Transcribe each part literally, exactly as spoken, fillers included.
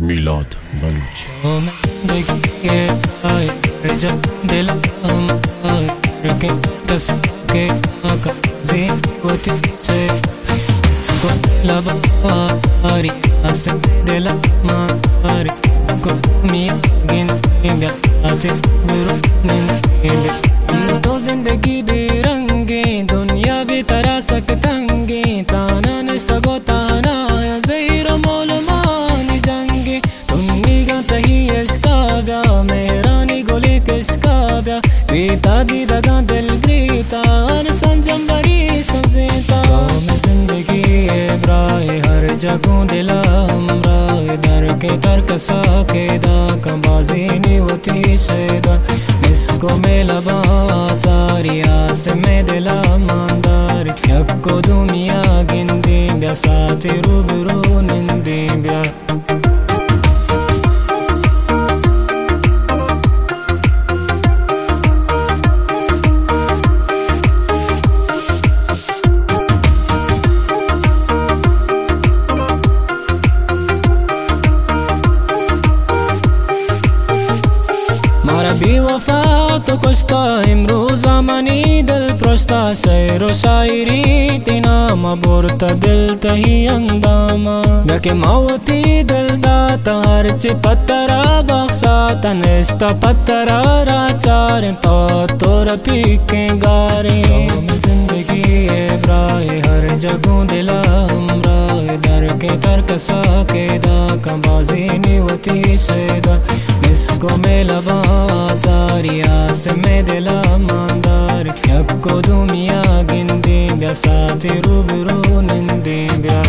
मीलाद मंच। तो जिंदगी बेरंगे दुनिया भी तरह सकतंगे ताना निस्तगो ताना ज़हीर मौलमानी जंगे तुन्नी गतही इसका ब्या मेरानी गोली किसका ब्या ग्रीता दी दगा दिल ग्रीता संजम बरी सजेता में जिंदगी ब्राए हर जगह दिला हमराए दर के तर्क साके दा कमाजी नी होती सैदा इसको मेला तारिया से मैं दिला मानदार यक्को दुनिया गिंदी ब्या साथी रूबरू निंदी ब्या बेवफा तो कुछता इमरोज़ा मनी दिल प्रश्ता सैरो शायरी तिना मबोरता दिल तही अंदामा बके मावती दिल दाता हरच पत्तरा बख्शा तनिस्ता पत्तरा राचार पातोर पीके गारे जिंदगी ब्राए हर जगह दिला हमराए दर के तर्क साके दा कमाजी नी होती सैदा इसको मेला तारिया से मैं दिला मानदार यक्को दुनिया गिंदी ब्या साथी रूबरू निंदी ब्या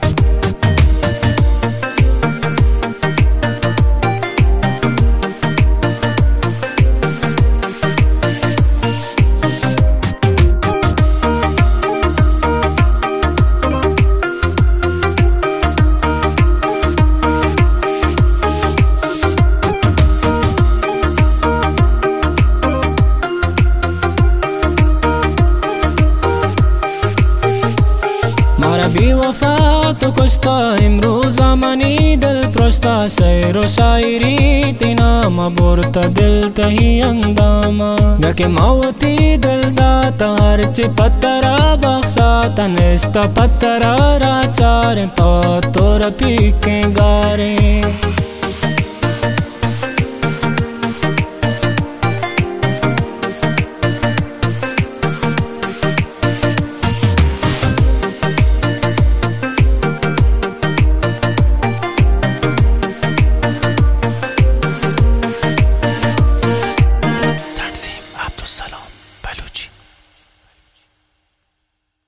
बेवफा तो कुछता इमरोज़ा मनी दिल प्रश्ता सैरो शायरी तिना मबोरता दिल तही अंदामा बके मावती दिल दाता हरच पत्तरा बख्शा तनिस्ता पत्तरा राचार पातोर पीके गा